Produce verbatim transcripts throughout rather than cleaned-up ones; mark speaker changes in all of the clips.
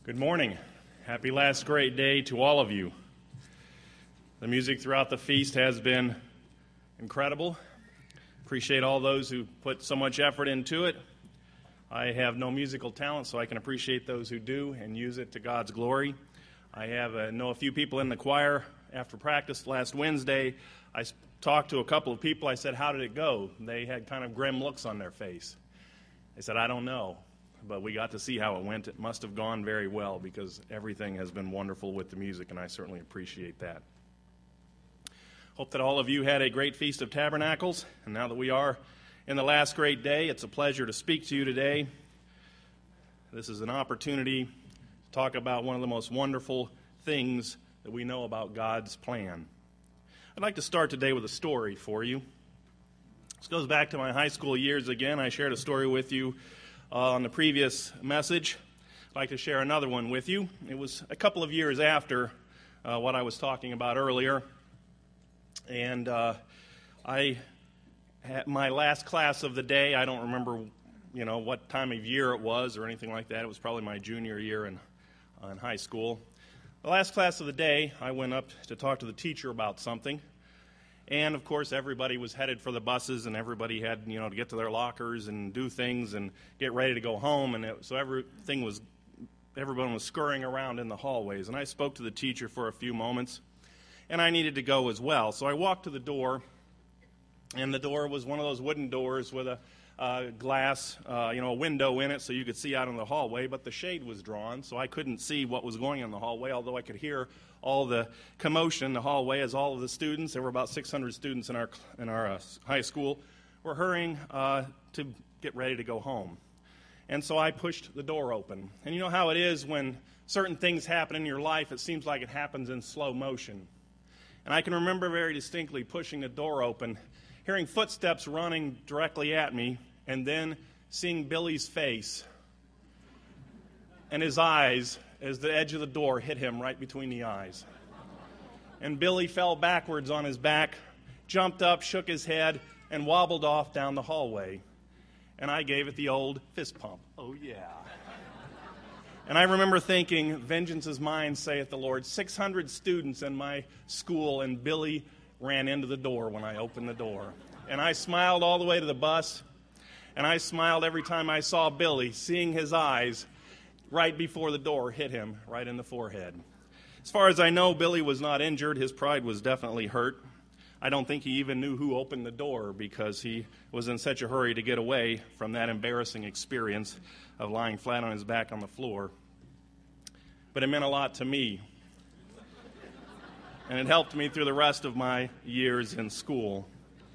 Speaker 1: Good morning. Happy last great day to all of you. The music throughout the feast has been incredible. Appreciate all those who put so much effort into it. I have no musical talent, so I can appreciate those who do and use it to God's glory. I have uh, know a few people in the choir. After practice last Wednesday, I talked to a couple of people. I said, "How did it go?" They had kind of grim looks on their face. They said, "I don't know." But we got to see how it went. It must have gone very well because everything has been wonderful with the music, and I certainly appreciate that. Hope that all of you had a great Feast of Tabernacles. And now that we are in the last great day, it's a pleasure to speak to you today. This is an opportunity to talk about one of the most wonderful things that we know about God's plan. I'd like to start today with a story for you. This goes back to my high school years again. I shared a story with you Uh, on the previous message. I'd like to share another one with you. It was a couple of years after uh, what I was talking about earlier, and uh, I had my last class of the day. I don't remember, you know, what time of year it was or anything like that. It was probably my junior year in, uh, in high school. The last class of the day, I went up to talk to the teacher about something. And, of course, everybody was headed for the buses, and everybody had, you know, to get to their lockers and do things and get ready to go home. And it, so everything was, everyone was scurrying around in the hallways. And I spoke to the teacher for a few moments, and I needed to go as well. So I walked to the door, and the door was one of those wooden doors with a uh, glass, uh, you know, a window in it so you could see out in the hallway. But the shade was drawn, so I couldn't see what was going on in the hallway, although I could hear all the commotion in the hallway as all of the students, there were about six hundred students in our in our uh, high school, were hurrying uh, to get ready to go home. And so I pushed the door open. And you know how it is when certain things happen in your life, it seems like it happens in slow motion. And I can remember very distinctly pushing the door open, hearing footsteps running directly at me, and then seeing Billy's face and his eyes as the edge of the door hit him right between the eyes. And Billy fell backwards on his back, jumped up, shook his head, and wobbled off down the hallway. And I gave it the old fist pump. Oh, yeah. And I remember thinking, vengeance is mine, saith the Lord. six hundred students in my school, and Billy ran into the door when I opened the door. And I smiled all the way to the bus, and I smiled every time I saw Billy, seeing his eyes right before the door hit him right in the forehead. As far as I know, Billy was not injured. His pride was definitely hurt. I don't think he even knew who opened the door because he was in such a hurry to get away from that embarrassing experience of lying flat on his back on the floor. But it meant a lot to me. And it helped me through the rest of my years in school.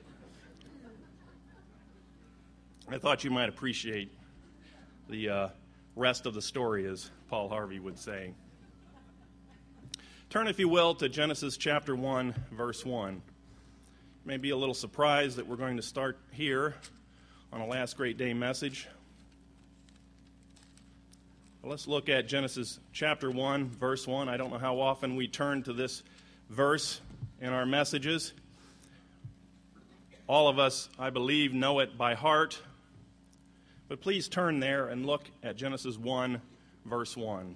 Speaker 1: I thought you might appreciate the uh, rest of the story, as Paul Harvey would say. Turn, if you will, to Genesis chapter one, verse one. You may be a little surprised that we're going to start here on a last great day message. But let's look at Genesis chapter one, verse one. I don't know how often we turn to this verse in our messages. All of us, I believe, know it by heart. But please turn there and look at Genesis one, verse one.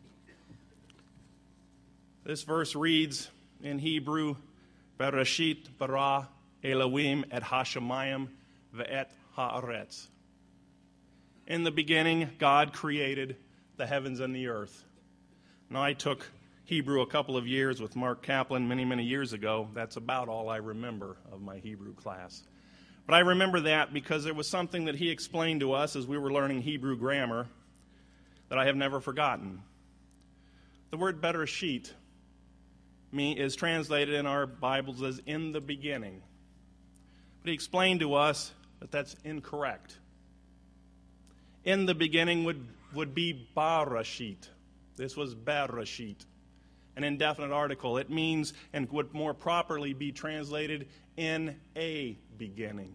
Speaker 1: This verse reads in Hebrew, Bereshit bara Elohim et hashamayim ve'et haaretz. In the beginning, God created the heavens and the earth. Now, I took Hebrew a couple of years with Mark Kaplan many, many years ago. That's about all I remember of my Hebrew class. But I remember that because there was something that he explained to us as we were learning Hebrew grammar that I have never forgotten. The word Bereshit me is translated in our Bibles as in the beginning. But he explained to us that that's incorrect. In the beginning would, would be Barashit. This was Bereshit, an indefinite article. It means, and would more properly be translated, in a beginning.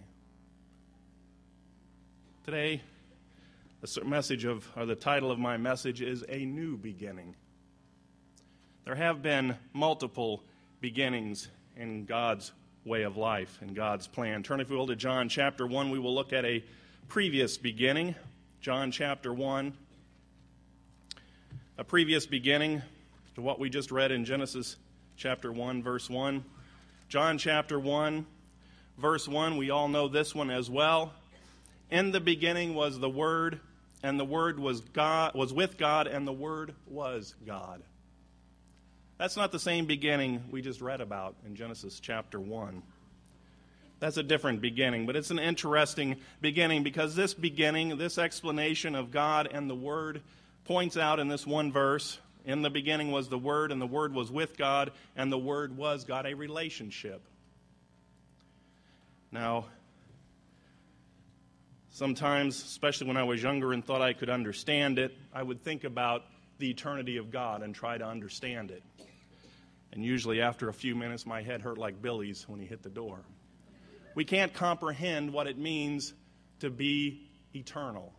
Speaker 1: Today, the message of, or the title of my message is A New Beginning. There have been multiple beginnings in God's way of life, in God's plan. Turn, if you will, to John chapter one. We will look at a previous beginning. John chapter one. a previous beginning to what we just read in Genesis chapter one, verse one. John chapter one, verse one, we all know this one as well. In the beginning was the Word, and the Word was God, was with God, and the Word was God. That's not the same beginning we just read about in Genesis chapter one. That's a different beginning, but it's an interesting beginning because this beginning, this explanation of God and the Word points out in this one verse, in the beginning was the Word, and the Word was with God, and the Word was God, a relationship. Now, sometimes, especially when I was younger and thought I could understand it, I would think about the eternity of God and try to understand it. And usually after a few minutes, my head hurt like Billy's when he hit the door. We can't comprehend what it means to be eternal.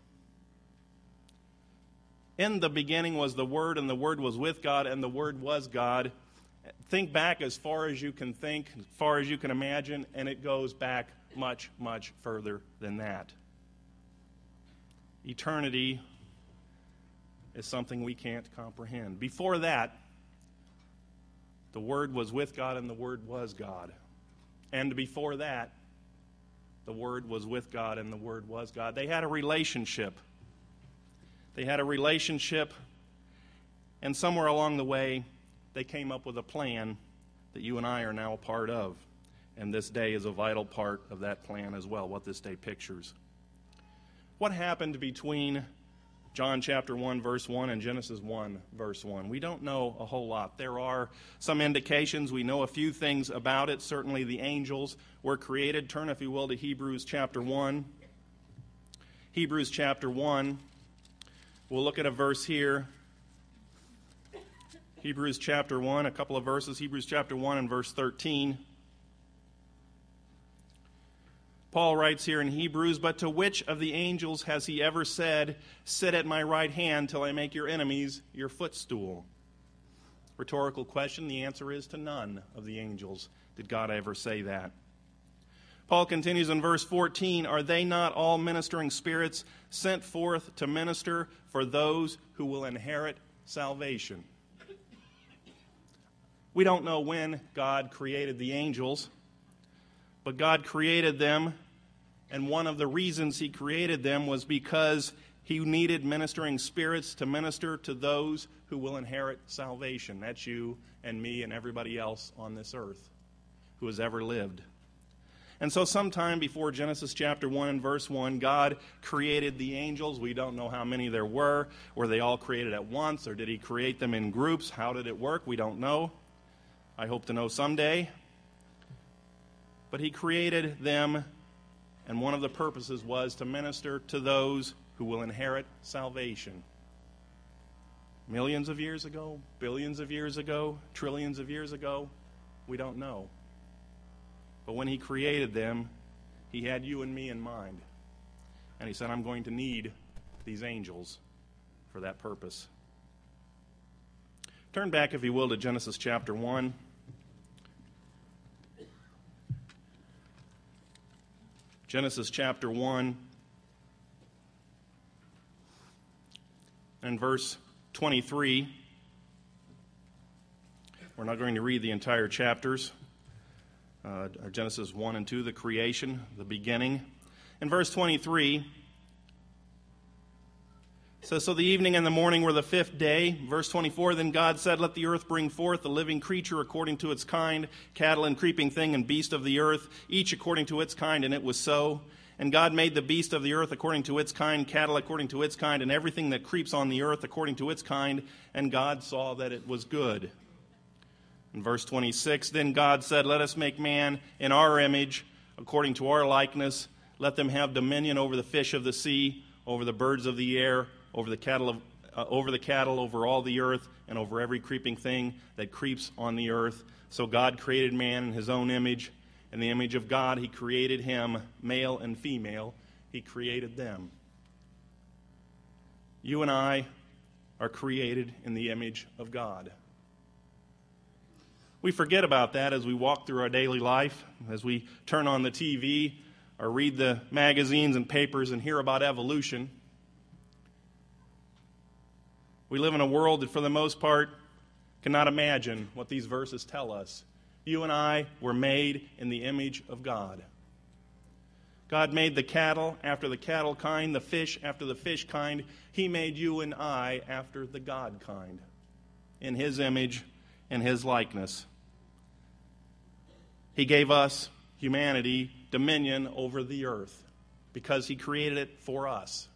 Speaker 1: In the beginning was the Word, and the Word was with God, and the Word was God. Think back as far as you can think, as far as you can imagine, and it goes back much, much further than that. Eternity is something we can't comprehend. Before that, the Word was with God, and the Word was God. And before that, the Word was with God, and the Word was God. They had a relationship. They had a relationship, and somewhere along the way, they came up with a plan that you and I are now a part of. And this day is a vital part of that plan as well, what this day pictures. What happened between John chapter one, verse one, and Genesis one, verse one? We don't know a whole lot. There are some indications. We know a few things about it. Certainly the angels were created. Turn, if you will, to Hebrews chapter one. Hebrews chapter one. We'll look at a verse here. Hebrews chapter one, a couple of verses. Hebrews chapter one and verse thirteen. Paul writes here in Hebrews, "But to which of the angels has he ever said, 'Sit at my right hand till I make your enemies your footstool'?" Rhetorical question. The answer is to none of the angels did God ever say that. Paul continues in verse fourteen, "Are they not all ministering spirits sent forth to minister for those who will inherit salvation?" We don't know when God created the angels, but God created them, and one of the reasons he created them was because he needed ministering spirits to minister to those who will inherit salvation. That's you and me and everybody else on this earth who has ever lived. And so sometime before Genesis chapter one and verse one, God created the angels. We don't know how many there were. Were they all created at once, or did he create them in groups? How did it work? We don't know. I hope to know someday. But he created them, and one of the purposes was to minister to those who will inherit salvation. Millions of years ago, billions of years ago, trillions of years ago, we don't know. But when he created them, he had you and me in mind. And he said, I'm going to need these angels for that purpose. Turn back, if you will, to Genesis chapter one. Genesis chapter one and verse twenty-three. We're not going to read the entire chapters. Uh, Genesis one and two, the creation, the beginning. In verse twenty-three, it says, "So the evening and the morning were the fifth day." Verse twenty-four, "Then God said, Let the earth bring forth a living creature according to its kind, cattle and creeping thing and beast of the earth, each according to its kind, and it was so. And God made the beast of the earth according to its kind, cattle according to its kind, and everything that creeps on the earth according to its kind. And God saw that it was good." In verse twenty-six, "Then God said, Let us make man in our image, according to our likeness. Let them have dominion over the fish of the sea, over the birds of the air, over the cattle, of, uh, over the cattle, over all the earth, and over every creeping thing that creeps on the earth." So God created man in his own image. In the image of God, he created him, male and female. He created them. You and I are created in the image of God. We forget about that as we walk through our daily life, as we turn on the T V or read the magazines and papers and hear about evolution. We live in a world that, for the most part, cannot imagine what these verses tell us. You and I were made in the image of God. God made the cattle after the cattle kind, the fish after the fish kind. He made you and I after the God kind, in His image and His likeness. He gave us, humanity, dominion over the earth because He created it for us.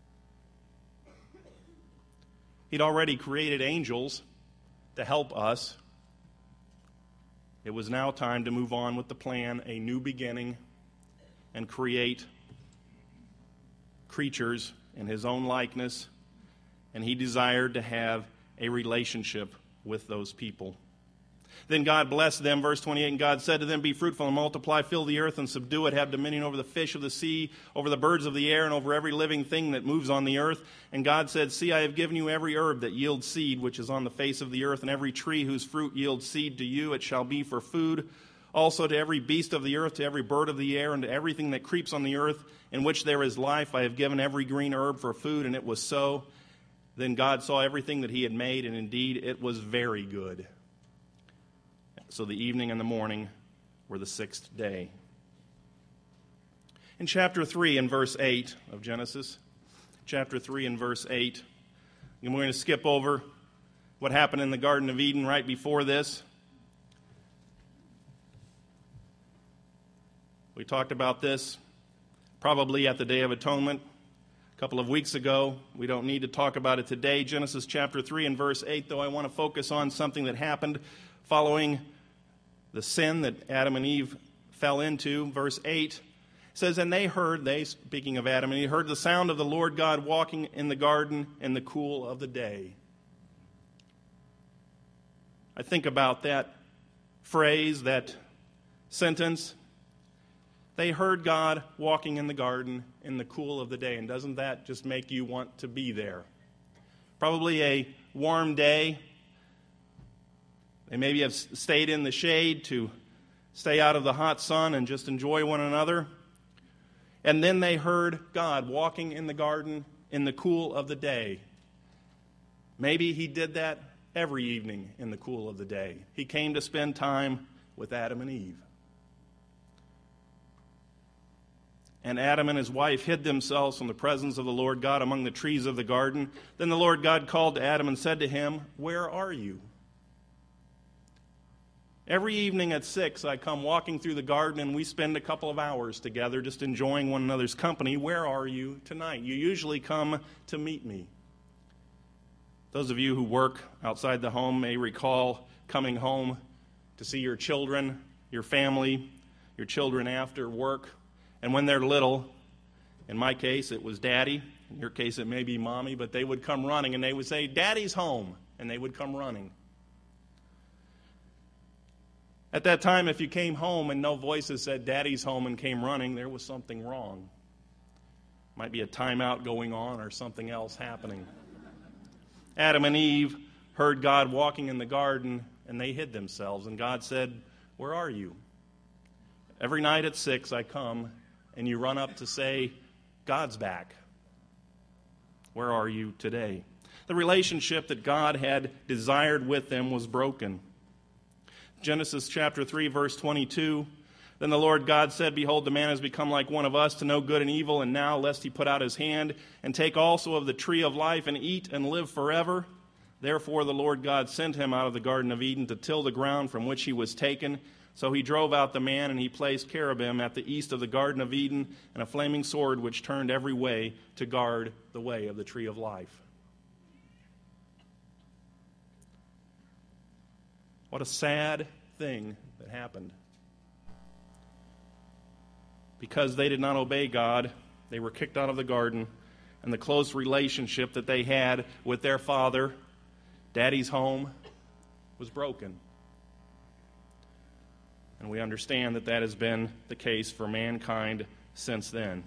Speaker 1: He'd already created angels to help us. It was now time to move on with the plan, a new beginning, and create creatures in His own likeness, and He desired to have a relationship with those people. Then God blessed them, verse twenty-eight, and God said to them, be fruitful and multiply, fill the earth and subdue it, have dominion over the fish of the sea, over the birds of the air, and over every living thing that moves on the earth. And God said, see, I have given you every herb that yields seed, which is on the face of the earth, and every tree whose fruit yields seed to you, it shall be for food. Also to every beast of the earth, to every bird of the air, and to everything that creeps on the earth, in which there is life, I have given every green herb for food, and it was so. Then God saw everything that He had made, and indeed it was very good. So the evening and the morning were the sixth day. In chapter three and verse eight of Genesis, chapter three and verse eight, and we're going to skip over what happened in the Garden of Eden right before this. We talked about this probably at the Day of Atonement a couple of weeks ago. We don't need to talk about it today. Genesis chapter three and verse eight, though, I want to focus on something that happened following the sin that Adam and Eve fell into. Verse eight says, and they heard, they, speaking of Adam and Eve, heard the sound of the Lord God walking in the garden in the cool of the day. I think about that phrase, that sentence. They heard God walking in the garden in the cool of the day. And doesn't that just make you want to be there? Probably a warm day. They maybe have stayed in the shade to stay out of the hot sun and just enjoy one another. And then they heard God walking in the garden in the cool of the day. Maybe He did that every evening in the cool of the day. He came to spend time with Adam and Eve. And Adam and his wife hid themselves from the presence of the Lord God among the trees of the garden. Then the Lord God called to Adam and said to him, where are you? Every evening at six, I come walking through the garden and we spend a couple of hours together just enjoying one another's company. Where are you tonight? You usually come to meet me. Those of you who work outside the home may recall coming home to see your children, your family, your children after work. And when they're little, in my case it was Daddy, in your case it may be Mommy, but they would come running and they would say, Daddy's home, and they would come running. At that time, if you came home and no voices said Daddy's home and came running, there was something wrong. Might be a timeout going on or something else happening. Adam and Eve heard God walking in the garden and they hid themselves. And God said, where are you? Every night at six I come and you run up to say, God's back. Where are you today? The relationship that God had desired with them was broken. Genesis chapter three, verse twenty-two. Then the Lord God said, behold, the man has become like one of us to know good and evil, and now lest he put out his hand and take also of the tree of life and eat and live forever. Therefore the Lord God sent him out of the Garden of Eden to till the ground from which he was taken. So he drove out the man, and he placed cherubim at the east of the Garden of Eden, and a flaming sword which turned every way to guard the way of the tree of life. What a sad thing that happened. Because they did not obey God, they were kicked out of the garden, and the close relationship that they had with their father, Daddy's home, was broken. And we understand that that has been the case for mankind since then.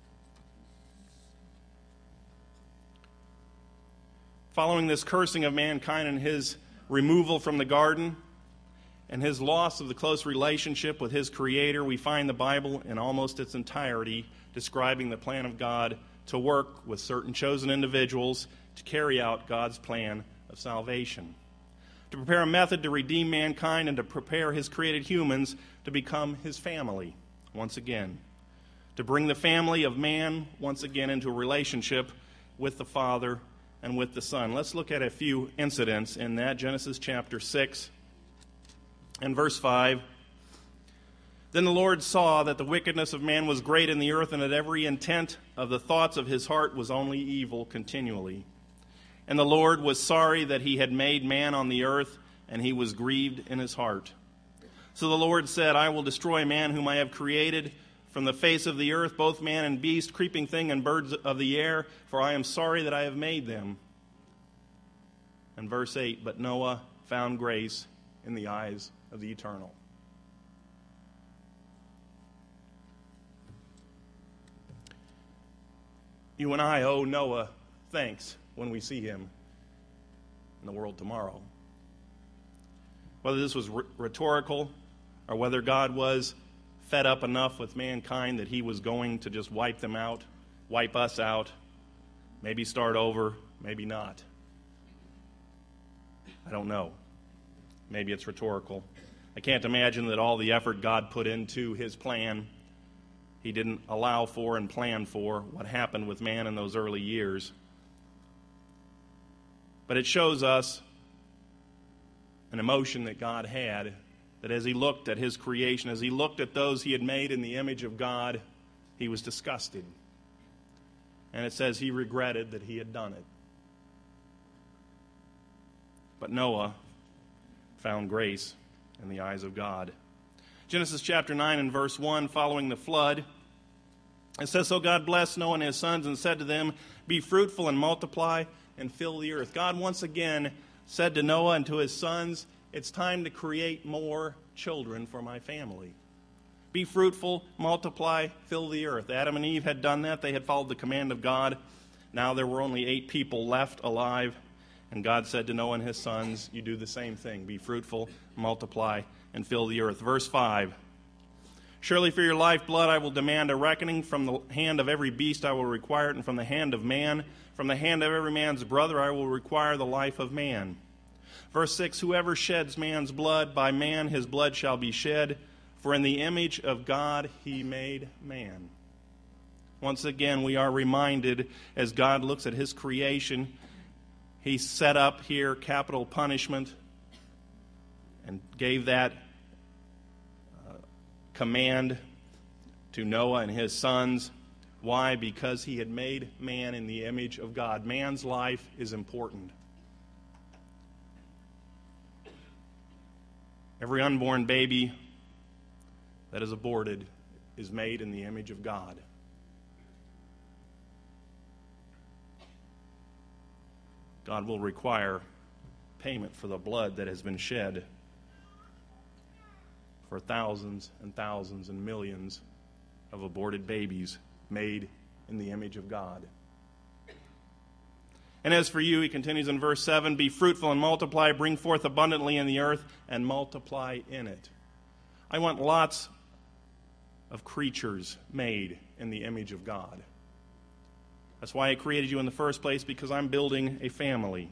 Speaker 1: Following this cursing of mankind and his removal from the garden and his loss of the close relationship with his Creator, we find the Bible in almost its entirety describing the plan of God to work with certain chosen individuals to carry out God's plan of salvation, to prepare a method to redeem mankind and to prepare his created humans to become his family once again, to bring the family of man once again into a relationship with the Father and with the Son. Let's look at a few incidents in that. Genesis chapter six and verse five. Then the Lord saw that the wickedness of man was great in the earth, and that every intent of the thoughts of his heart was only evil continually. And the Lord was sorry that he had made man on the earth, and he was grieved in his heart. So the Lord said, I will destroy man whom I have created from the face of the earth, both man and beast, creeping thing and birds of the air, for I am sorry that I have made them. And verse eight, but Noah found grace in the eyes of the Eternal. You and I owe Noah thanks when we see him in the world tomorrow. Whether this was rhetorical or whether God was fed up enough with mankind that he was going to just wipe them out, wipe us out, maybe start over, maybe not. I don't know. Maybe it's rhetorical. I can't imagine that all the effort God put into his plan, he didn't allow for and plan for what happened with man in those early years. But it shows us an emotion that God had, that as he looked at his creation, as he looked at those he had made in the image of God, he was disgusted. And it says he regretted that he had done it. But Noah found grace in the eyes of God. Genesis chapter nine and verse one, following the flood, it says, so God blessed Noah and his sons and said to them, be fruitful and multiply and fill the earth. God once again said to Noah and to his sons, it's time to create more children for my family. Be fruitful, multiply, fill the earth. Adam and Eve had done that. They had followed the command of God. Now there were only eight people left alive. And God said to Noah and his sons, you do the same thing. Be fruitful, multiply, and fill the earth. Verse five. Surely for your lifeblood I will demand a reckoning. From the hand of every beast I will require it, and from the hand of man, from the hand of every man's brother I will require the life of man. Verse six, whoever sheds man's blood, by man his blood shall be shed, for in the image of God he made man. Once again, we are reminded, as God looks at his creation, he set up here capital punishment and gave that uh, command to Noah and his sons. Why? Because he had made man in the image of God. Man's life is important. Every unborn baby that is aborted is made in the image of God. God will require payment for the blood that has been shed for thousands and thousands and millions of aborted babies made in the image of God. And as for you, he continues in verse seven, be fruitful and multiply, bring forth abundantly in the earth, and multiply in it. I want lots of creatures made in the image of God. That's why I created you in the first place, because I'm building a family.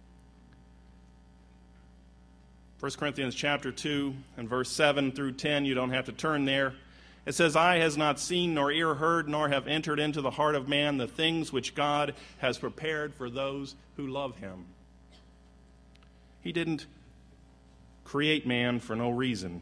Speaker 1: First Corinthians chapter two and verse seven through ten, you don't have to turn there. It says, eye has not seen, nor ear heard, nor have entered into the heart of man the things which God has prepared for those who love him. He didn't create man for no reason.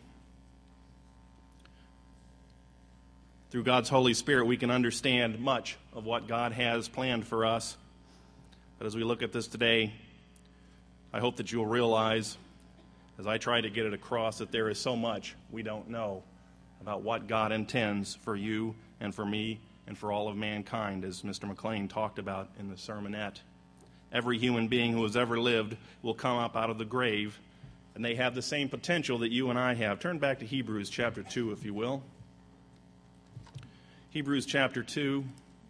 Speaker 1: Through God's Holy Spirit, we can understand much of what God has planned for us. But as we look at this today, I hope that you'll realize, as I try to get it across, that there is so much we don't know about what God intends for you and for me and for all of mankind, as Mister McLean talked about in the sermonette. Every human being who has ever lived will come up out of the grave, and they have the same potential that you and I have. Turn back to Hebrews chapter two, if you will. Hebrews chapter two.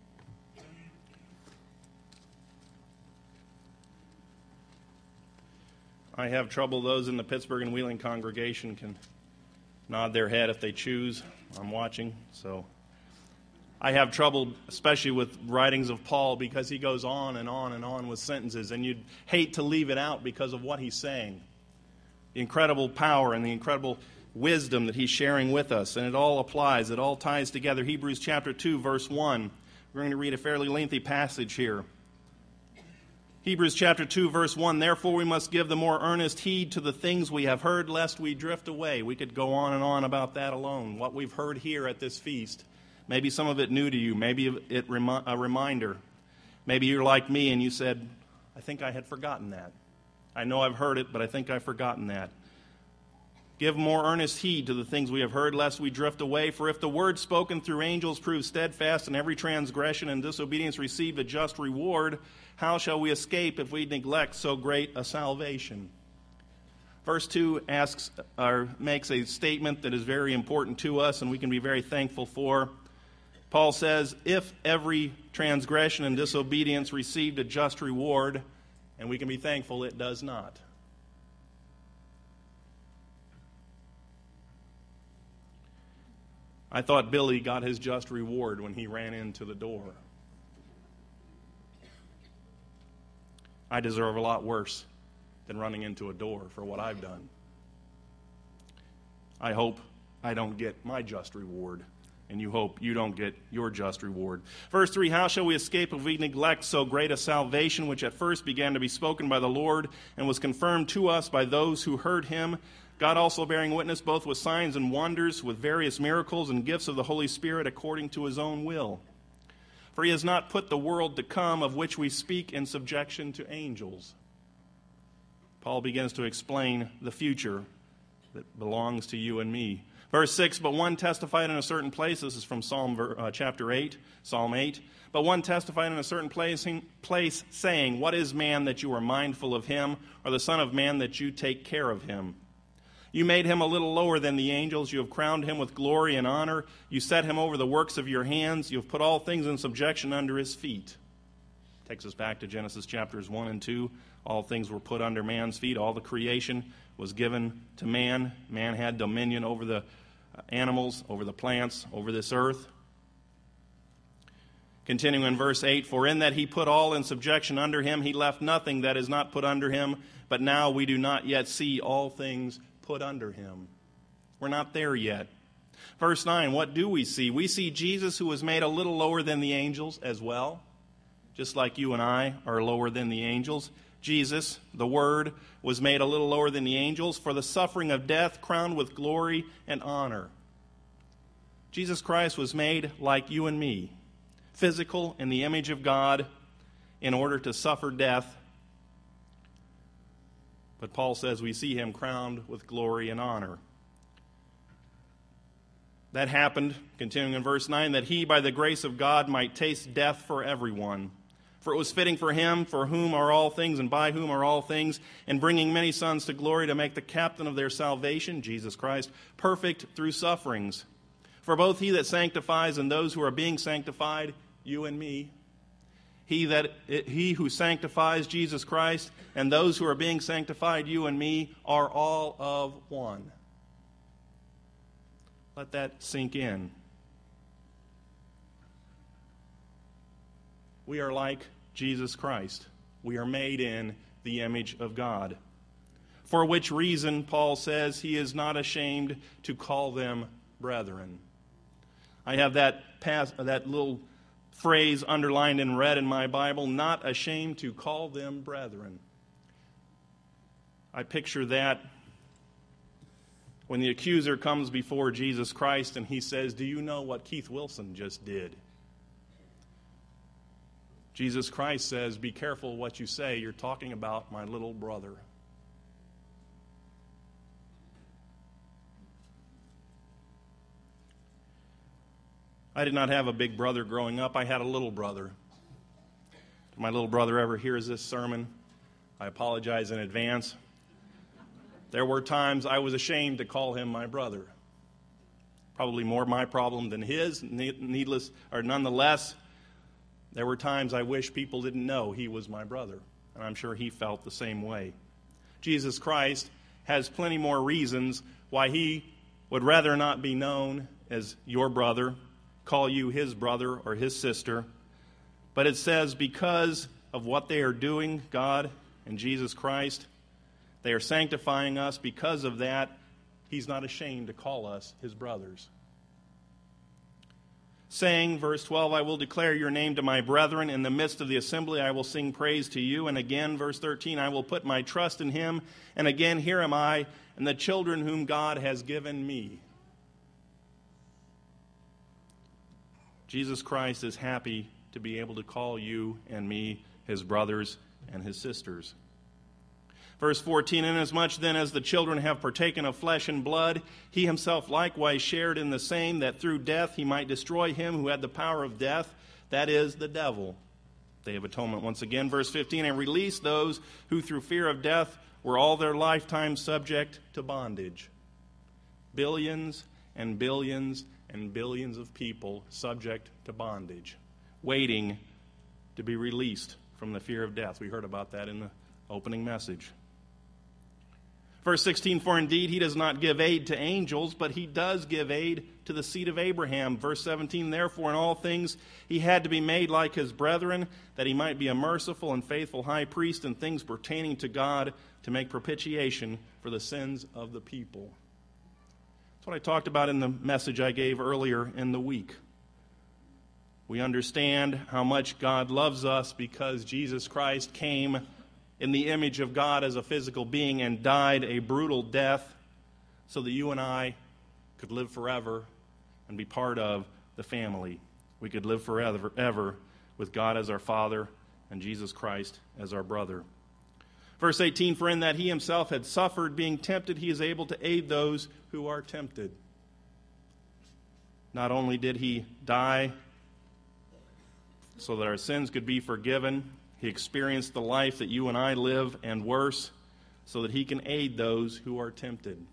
Speaker 1: I have trouble. Those in the Pittsburgh and Wheeling congregation can nod their head if they choose. I'm watching, so I have trouble, especially with writings of Paul, because he goes on and on and on with sentences, and you'd hate to leave it out because of what he's saying. The incredible power and the incredible wisdom that he's sharing with us, and it all applies, it all ties together. Hebrews chapter two, verse one. We're going to read a fairly lengthy passage here. Hebrews chapter two, verse one, therefore we must give the more earnest heed to the things we have heard, lest we drift away. We could go on and on about that alone, what we've heard here at this feast. Maybe some of it new to you, maybe it remi- a reminder. Maybe you're like me and you said, I think I had forgotten that. I know I've heard it, but I think I've forgotten that. Give more earnest heed to the things we have heard, lest we drift away. For if the word spoken through angels proves steadfast, and every transgression and disobedience received a just reward, how shall we escape if we neglect so great a salvation? Verse two asks or makes a statement that is very important to us, and we can be very thankful for. Paul says, if every transgression and disobedience received a just reward, and we can be thankful it does not. I thought Billy got his just reward when he ran into the door. I deserve a lot worse than running into a door for what I've done. I hope I don't get my just reward, and you hope you don't get your just reward. Verse three, how shall we escape if we neglect so great a salvation, which at first began to be spoken by the Lord and was confirmed to us by those who heard him, God also bearing witness both with signs and wonders, with various miracles and gifts of the Holy Spirit according to his own will. For he has not put the world to come of which we speak in subjection to angels. Paul begins to explain the future that belongs to you and me. Verse six, but one testified in a certain place, this is from Psalm uh, chapter eight, Psalm eight, but one testified in a certain place, place, saying, what is man that you are mindful of him, or the son of man that you take care of him? You made him a little lower than the angels. You have crowned him with glory and honor. You set him over the works of your hands. You have put all things in subjection under his feet. Takes us back to Genesis chapters one and two. All things were put under man's feet. All the creation was given to man. Man had dominion over the animals, over the plants, over this earth. Continuing in verse eight, for in that he put all in subjection under him, he left nothing that is not put under him. But now we do not yet see all things put under him. We're not there yet. Verse nine, what do we see? We see Jesus, who was made a little lower than the angels as well, just like you and I are lower than the angels. Jesus, the Word, was made a little lower than the angels for the suffering of death, crowned with glory and honor. Jesus Christ was made like you and me, physical in the image of God, in order to suffer death. But Paul says we see him crowned with glory and honor. That happened, continuing in verse nine, that he, by the grace of God, might taste death for everyone. For it was fitting for him, for whom are all things, and by whom are all things, and bringing many sons to glory, to make the captain of their salvation, Jesus Christ, perfect through sufferings. For both he that sanctifies and those who are being sanctified, you and me, He that he who sanctifies, Jesus Christ, and those who are being sanctified, you and me, are all of one. Let that sink in. We are like Jesus Christ. We are made in the image of God. For which reason, Paul says, he is not ashamed to call them brethren. I have that pass, that little phrase underlined in red in my Bible, not ashamed to call them brethren. I picture that when the accuser comes before Jesus Christ and he says, do you know what Keith Wilson just did? Jesus Christ says, be careful what you say. You're talking about my little brother. I did not have a big brother growing up. I had a little brother. If my little brother ever hears this sermon, I apologize in advance. There were times I was ashamed to call him my brother. Probably more my problem than his, needless or nonetheless. There were times I wish people didn't know he was my brother, and I'm sure he felt the same way. Jesus Christ has plenty more reasons why he would rather not be known as your brother, call you his brother or his sister. But it says because of what they are doing, God and Jesus Christ, they are sanctifying us. Because of that, he's not ashamed to call us his brothers. Saying, verse twelve, I will declare your name to my brethren. In the midst of the assembly I will sing praise to you. And again, verse thirteen, I will put my trust in him. And again, here am I and the children whom God has given me. Jesus Christ is happy to be able to call you and me his brothers and his sisters. Verse fourteen, inasmuch then as the children have partaken of flesh and blood, he himself likewise shared in the same, that through death he might destroy him who had the power of death, that is, the devil. Day of Atonement once again. Verse fifteen, and release those who through fear of death were all their lifetime subject to bondage. Billions and billions and billions of people subject to bondage, waiting to be released from the fear of death. We heard about that in the opening message. Verse sixteen, for indeed he does not give aid to angels, but he does give aid to the seed of Abraham. Verse seventeen, therefore in all things he had to be made like his brethren, that he might be a merciful and faithful high priest in things pertaining to God, to make propitiation for the sins of the people. That's what I talked about in the message I gave earlier in the week. We understand how much God loves us because Jesus Christ came in the image of God as a physical being and died a brutal death so that you and I could live forever and be part of the family. We could live forever ever with God as our Father and Jesus Christ as our brother. Verse eighteen, for in that he himself had suffered being tempted, he is able to aid those who are tempted. Not only did he die so that our sins could be forgiven, he experienced the life that you and I live and worse so that he can aid those who are tempted.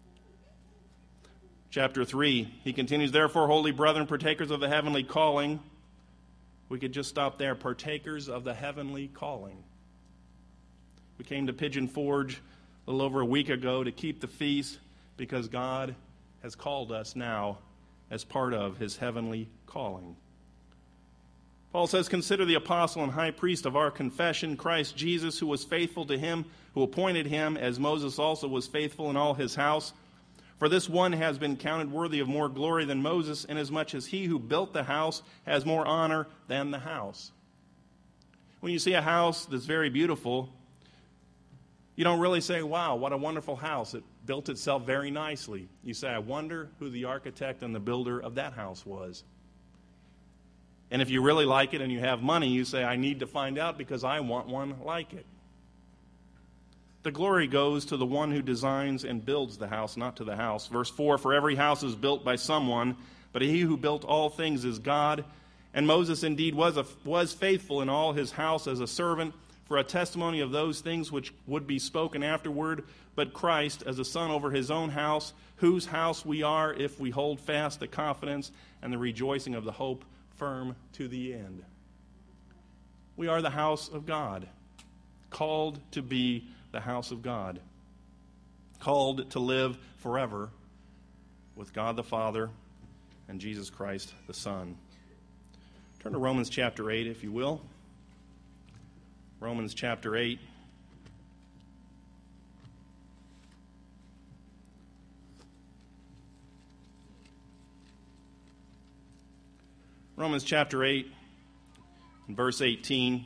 Speaker 1: Chapter three, he continues, therefore, holy brethren, partakers of the heavenly calling. We could just stop there, partakers of the heavenly calling. We came to Pigeon Forge a little over a week ago to keep the feast because God has called us now as part of his heavenly calling. Paul says, consider the apostle and high priest of our confession, Christ Jesus, who was faithful to him who appointed him, as Moses also was faithful in all his house. For this one has been counted worthy of more glory than Moses, inasmuch as he who built the house has more honor than the house. When you see a house that's very beautiful, you don't really say, wow, what a wonderful house. It built itself very nicely. You say, I wonder who the architect and the builder of that house was. And if you really like it and you have money, you say, I need to find out because I want one like it. The glory goes to the one who designs and builds the house, not to the house. Verse four, for every house is built by someone, but he who built all things is God. And Moses indeed was, a, was faithful in all his house as a servant for a testimony of those things which would be spoken afterward, but Christ as a son over his own house, whose house we are if we hold fast the confidence and the rejoicing of the hope firm to the end. We are the house of God, called to be the house of God, called to live forever with God the Father and Jesus Christ the Son. Turn to Romans chapter eight, if you will. Romans chapter eight. Romans chapter eight, verse eighteen.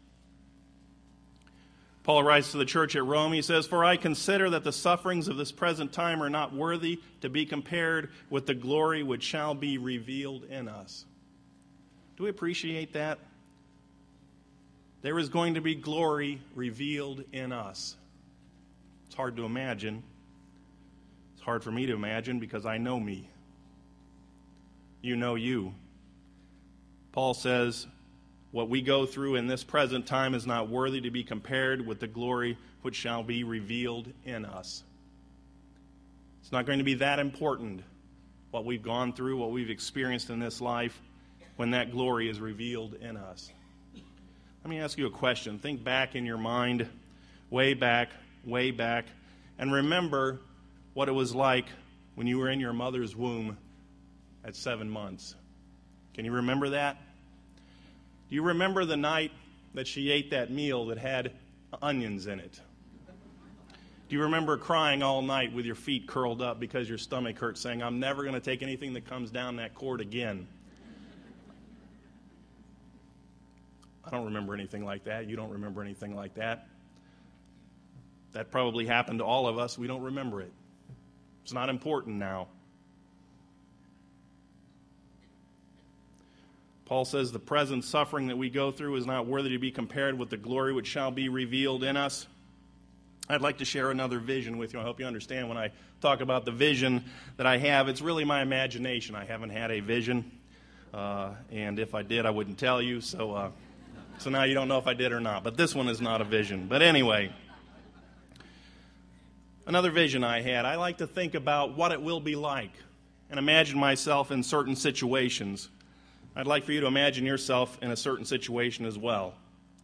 Speaker 1: Paul writes to the church at Rome, he says, for I consider that the sufferings of this present time are not worthy to be compared with the glory which shall be revealed in us. Do we appreciate that? There is going to be glory revealed in us. It's hard to imagine. It's hard for me to imagine because I know me. You know you. Paul says, what we go through in this present time is not worthy to be compared with the glory which shall be revealed in us. It's not going to be that important, what we've gone through, what we've experienced in this life, when that glory is revealed in us. Let me ask you a question. Think back in your mind, way back, way back, and remember what it was like when you were in your mother's womb at seven months. Can you remember that? Do you remember the night that she ate that meal that had onions in it? Do you remember crying all night with your feet curled up because your stomach hurt, saying, I'm never going to take anything that comes down that cord again? I don't remember anything like that. You don't remember anything like that. That probably happened to all of us. We don't remember it. It's not important now. Paul says the present suffering that we go through is not worthy to be compared with the glory which shall be revealed in us. I'd like to share another vision with you. I hope you understand when I talk about the vision that I have. It's really my imagination. I haven't had a vision, uh, and if I did, I wouldn't tell you. So, uh, so now you don't know if I did or not. But this one is not a vision. But anyway, another vision I had. I like to think about what it will be like and imagine myself in certain situations. I'd like for you to imagine yourself in a certain situation as well.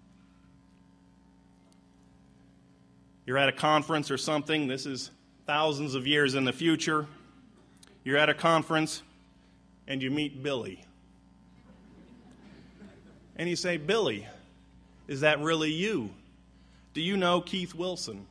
Speaker 1: You're at a conference or something. This is thousands of years in the future. You're at a conference and you meet Billy. And you say, Billy, is that really you? Do you know Keith Wilson?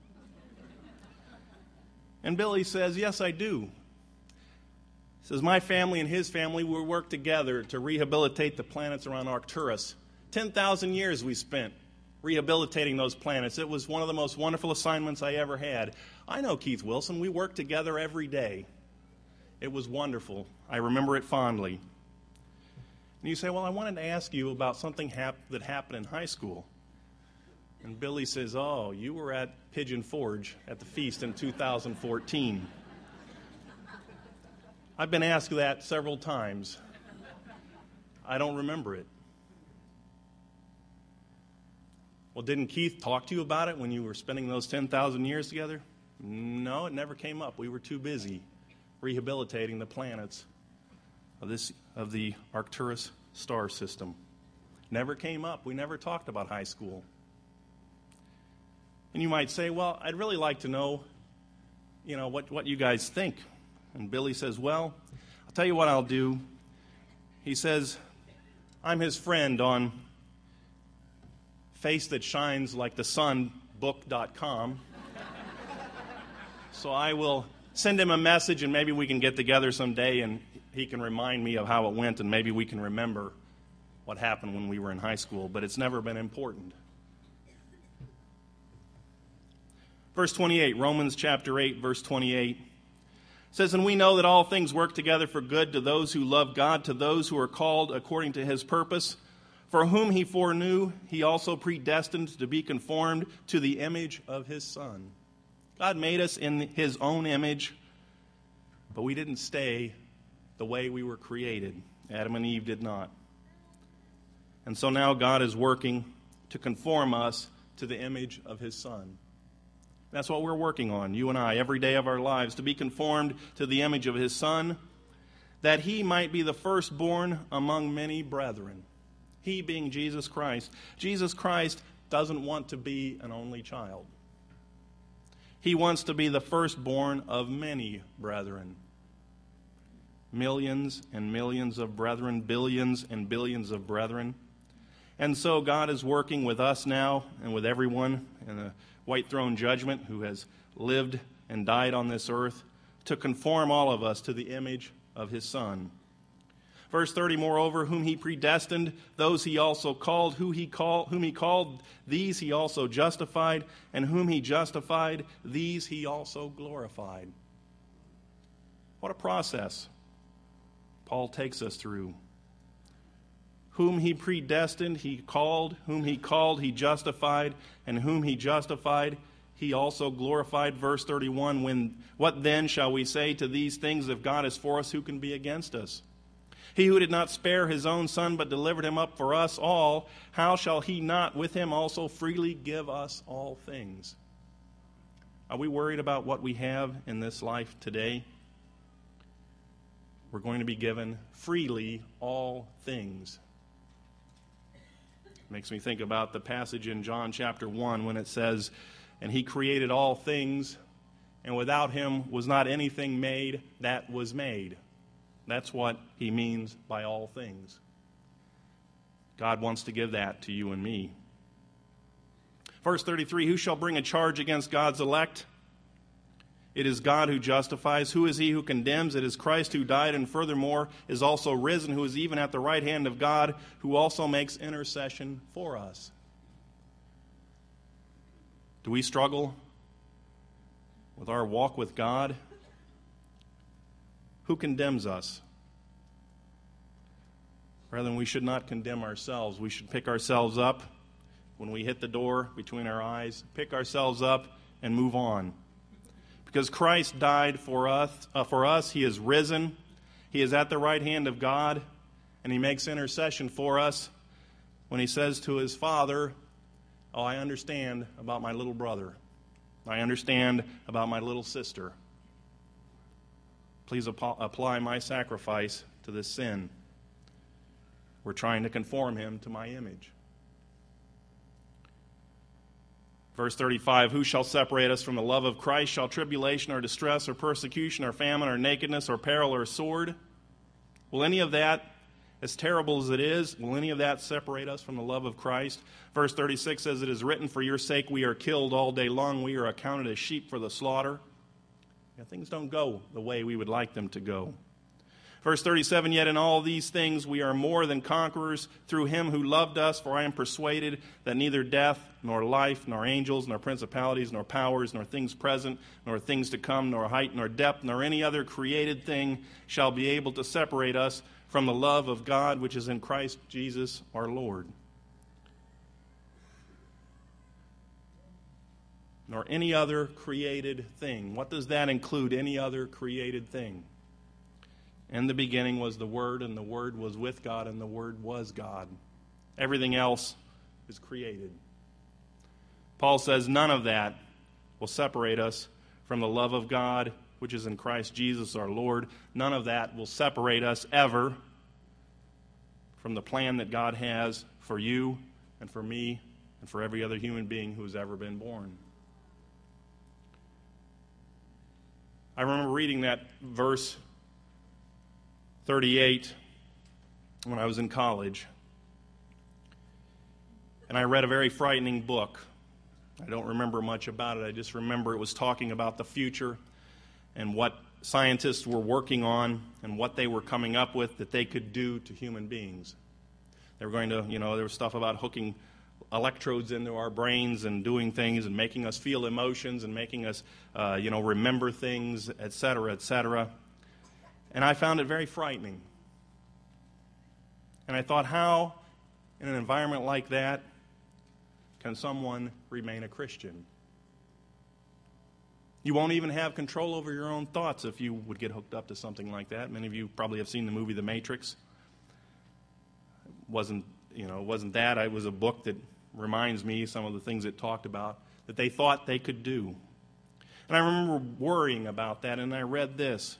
Speaker 1: And Billy says, yes, I do. He says, my family and his family, we worked together to rehabilitate the planets around Arcturus. ten thousand years we spent rehabilitating those planets. It was one of the most wonderful assignments I ever had. I know Keith Wilson. We worked together every day. It was wonderful. I remember it fondly. And you say, well, I wanted to ask you about something hap- that happened in high school. And Billy says, oh, you were at Pigeon Forge at the feast in two thousand fourteen. I've been asked that several times. I don't remember it. Well, didn't Keith talk to you about it when you were spending those ten thousand years together? No, it never came up. We were too busy rehabilitating the planets of this of the Arcturus star system. Never came up. We never talked about high school. And you might say, well, I'd really like to know, you know, what, what you guys think. And Billy says, well, I'll tell you what I'll do. He says, I'm his friend on face that shines like the sun book dot com. So I will send him a message and maybe we can get together someday and he can remind me of how it went and maybe we can remember what happened when we were in high school. But it's never been important. Verse twenty-eight, Romans chapter eight, verse twenty-eight. Says, and we know that all things work together for good to those who love God, to those who are called according to his purpose. For whom he foreknew, he also predestined to be conformed to the image of his Son. God made us in his own image, but we didn't stay the way we were created. Adam and Eve did not. And so now God is working to conform us to the image of his Son. That's what we're working on, you and I, every day of our lives, to be conformed to the image of his Son, that he might be the firstborn among many brethren. He being Jesus Christ. Jesus Christ doesn't want to be an only child. He wants to be the firstborn of many brethren. Millions and millions of brethren, billions and billions of brethren. And so God is working with us now and with everyone in the white throne judgment who has lived and died on this earth to conform all of us to the image of his Son. Verse thirty, moreover, whom he predestined, those he also called, who he called, whom he called, these he also justified, and whom he justified, these he also glorified. What a process Paul takes us through. Whom he predestined, he called. Whom he called, he justified. And whom he justified, he also glorified. Verse thirty-one, when, what then shall we say to these things? If God is for us, who can be against us? He who did not spare his own Son, but delivered him up for us all, how shall he not with him also freely give us all things? Are we worried about what we have in this life today? We're going to be given freely all things. Makes me think about the passage in John chapter one when it says, and he created all things, and without him was not anything made that was made. That's what he means by all things. God wants to give that to you and me. Verse thirty-three, who shall bring a charge against God's elect? It is God who justifies. Who is he who condemns? It is Christ who died and furthermore is also risen, who is even at the right hand of God, who also makes intercession for us. Do we struggle with our walk with God? Who condemns us? Brethren, we should not condemn ourselves. We should pick ourselves up when we hit the door between our eyes, pick ourselves up and move on. Because Christ died for us, uh, for us, he is risen, he is at the right hand of God, and he makes intercession for us when he says to his Father, oh, I understand about my little brother. I understand about my little sister. Please ap- apply my sacrifice to this sin. We're trying to conform him to my image. Verse thirty-five, who shall separate us from the love of Christ? Shall tribulation or distress or persecution or famine or nakedness or peril or sword? Will any of that, as terrible as it is, will any of that separate us from the love of Christ? Verse thirty-six says, it is written, for your sake we are killed all day long. We are accounted as sheep for the slaughter. Yeah, things don't go the way we would like them to go. Verse thirty-seven, yet in all these things we are more than conquerors through him who loved us, for I am persuaded that neither death, nor life, nor angels, nor principalities, nor powers, nor things present, nor things to come, nor height, nor depth, nor any other created thing shall be able to separate us from the love of God which is in Christ Jesus our Lord. Nor any other created thing. What does that include, any other created thing? In the beginning was the Word, and the Word was with God, and the Word was God. Everything else is created. Paul says none of that will separate us from the love of God, which is in Christ Jesus our Lord. None of that will separate us ever from the plan that God has for you and for me and for every other human being who has ever been born. I remember reading that verse thirty-eight when I was in college. And I read a very frightening book. I don't remember much about it. I just remember it was talking about the future and what scientists were working on and what they were coming up with that they could do to human beings. They were going to, you know, there was stuff about hooking electrodes into our brains and doing things and making us feel emotions and making us, uh, you know, remember things, et cetera, et cetera. And I found it very frightening. And I thought, how, in an environment like that, can someone remain a Christian? You won't even have control over your own thoughts if you would get hooked up to something like that. Many of you probably have seen the movie The Matrix. It wasn't, you know, it wasn't that. It was a book that reminds me some of the things it talked about that they thought they could do. And I remember worrying about that, and I read this.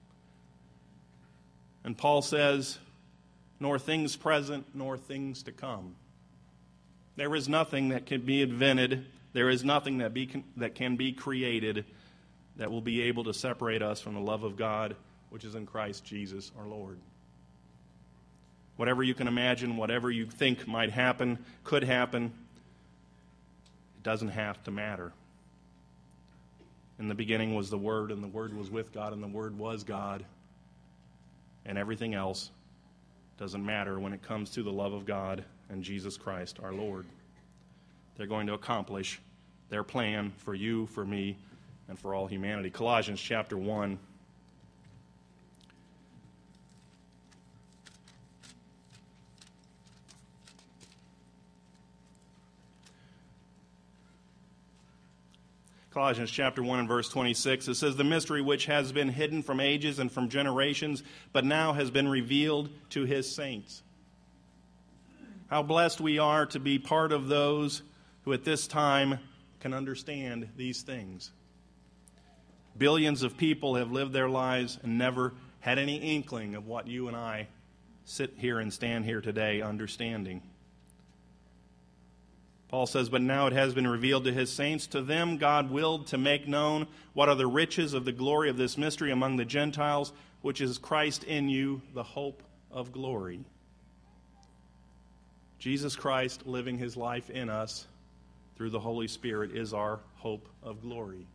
Speaker 1: And Paul says, nor things present, nor things to come. There is nothing that can be invented, there is nothing that, be, that can be created that will be able to separate us from the love of God, which is in Christ Jesus our Lord. Whatever you can imagine, whatever you think might happen, could happen, it doesn't have to matter. In the beginning was the Word, and the Word was with God, and the Word was God. And everything else doesn't matter when it comes to the love of God and Jesus Christ, our Lord. They're going to accomplish their plan for you, for me, and for all humanity. Colossians chapter one. Colossians chapter one and verse twenty-six, it says, the mystery which has been hidden from ages and from generations, but now has been revealed to his saints. How blessed we are to be part of those who at this time can understand these things. Billions of people have lived their lives and never had any inkling of what you and I sit here and stand here today understanding. Paul says, but now it has been revealed to his saints. To them God willed to make known what are the riches of the glory of this mystery among the Gentiles, which is Christ in you, the hope of glory. Jesus Christ living his life in us through the Holy Spirit is our hope of glory.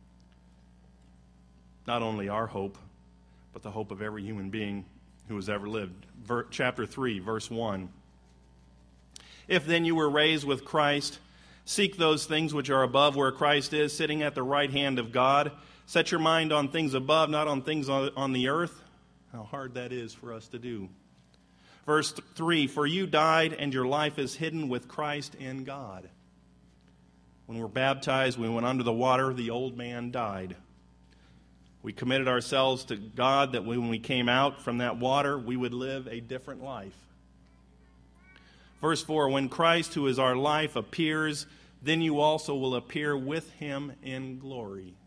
Speaker 1: Not only our hope, but the hope of every human being who has ever lived. Ver- chapter three, verse one. If then you were raised with Christ, seek those things which are above where Christ is, sitting at the right hand of God. Set your mind on things above, not on things on, on the earth. How hard that is for us to do. Verse three, for you died, and your life is hidden with Christ in God. When we're baptized, we went under the water, the old man died. We committed ourselves to God that when we came out from that water, we would live a different life. Verse four, when Christ, who is our life, appears, then you also will appear with him in glory.